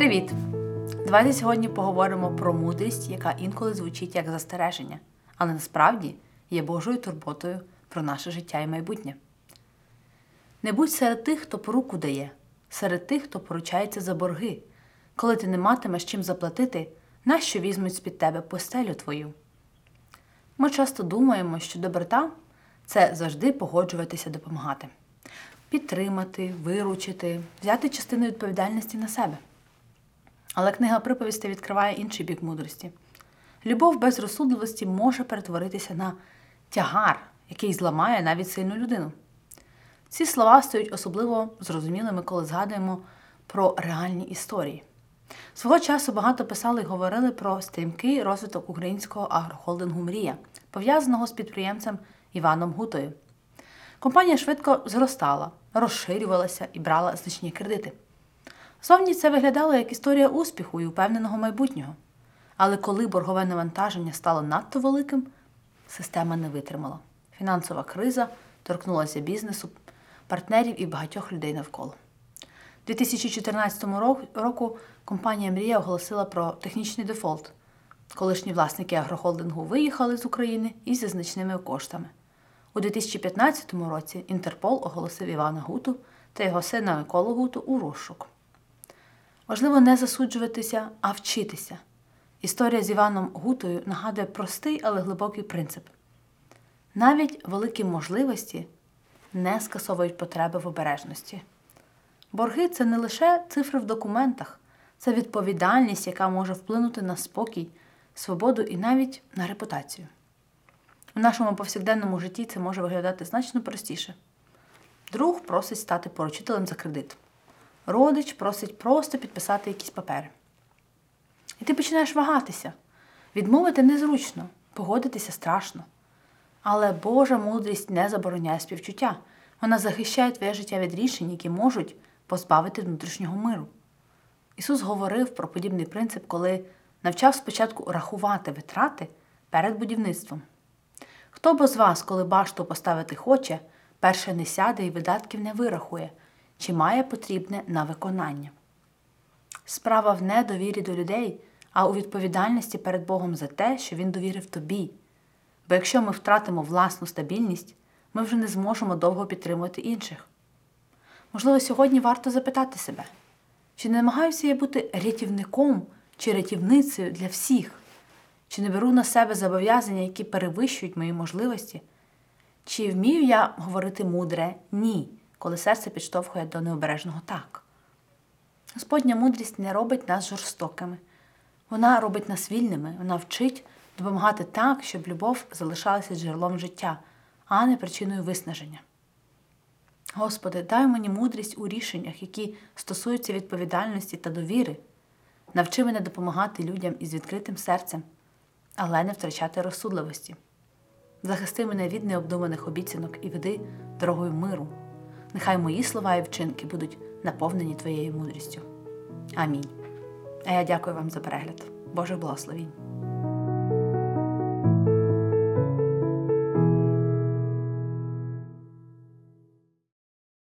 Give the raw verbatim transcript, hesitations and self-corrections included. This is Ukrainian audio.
Привіт! Давайте сьогодні поговоримо про мудрість, яка інколи звучить як застереження, але насправді є Божою турботою про наше життя і майбутнє. Не будь серед тих, хто поруку дає, серед тих, хто поручається за борги. Коли ти не матимеш чим заплатити, нащо візьмуть з-під тебе постелю твою? Ми часто думаємо, що доброта – це завжди погоджуватися допомагати. Підтримати, виручити, взяти частину відповідальності на себе. Але книга приповістей відкриває інший бік мудрості. Любов без розсудливості може перетворитися на тягар, який зламає навіть сильну людину. Ці слова стають особливо зрозумілими, коли згадуємо про реальні історії. Свого часу багато писали і говорили про стрімкий розвиток українського агрохолдингу «Мрія», пов'язаного з підприємцем Іваном Гутою. Компанія швидко зростала, розширювалася і брала значні кредити. Зовні це виглядало як історія успіху і упевненого майбутнього. Але коли боргове навантаження стало надто великим, система не витримала. Фінансова криза торкнулася бізнесу, партнерів і багатьох людей навколо. У дві тисячі чотирнадцятому року компанія «Мрія» оголосила про технічний дефолт. Колишні власники агрохолдингу виїхали з України із значними коштами. У дві тисячі п'ятнадцятому році Інтерпол оголосив Івана Гуту та його сина Миколу Гуту у розшук. Важливо не засуджуватися, а вчитися. Історія з Іваном Гутою нагадує простий, але глибокий принцип. Навіть великі можливості не скасовують потреби в обережності. Борги – це не лише цифри в документах, це відповідальність, яка може вплинути на спокій, свободу і навіть на репутацію. У нашому повсякденному житті це може виглядати значно простіше. Друг просить стати поручителем за кредит. Родич просить просто підписати якісь папери. І ти починаєш вагатися. Відмовити незручно, погодитися страшно. Але Божа мудрість не забороняє співчуття. Вона захищає твоє життя від рішень, які можуть позбавити внутрішнього миру. Ісус говорив про подібний принцип, коли навчав спочатку рахувати витрати перед будівництвом. Хто б з вас, коли башту поставити хоче, перше не сяде і видатків не вирахує, чи має потрібне на виконання? Справа в недовірі до людей, а у відповідальності перед Богом за те, що Він довірив тобі. Бо якщо ми втратимо власну стабільність, ми вже не зможемо довго підтримувати інших. Можливо, сьогодні варто запитати себе, чи не намагаюся я бути рятівником чи рятівницею для всіх? Чи не беру на себе зобов'язання, які перевищують мої можливості? Чи вмію я говорити мудре «ні», коли серце підштовхує до необережного «так»? Господня мудрість не робить нас жорстокими. Вона робить нас вільними, вона вчить допомагати так, щоб любов залишалася джерелом життя, а не причиною виснаження. Господи, дай мені мудрість у рішеннях, які стосуються відповідальності та довіри. Навчи мене допомагати людям із відкритим серцем, але не втрачати розсудливості. Захисти мене від необдуманих обіцянок і веди дорогою миру. Нехай мої слова і вчинки будуть наповнені Твоєю мудрістю. Амінь. А я дякую вам за перегляд. Божих благословінь.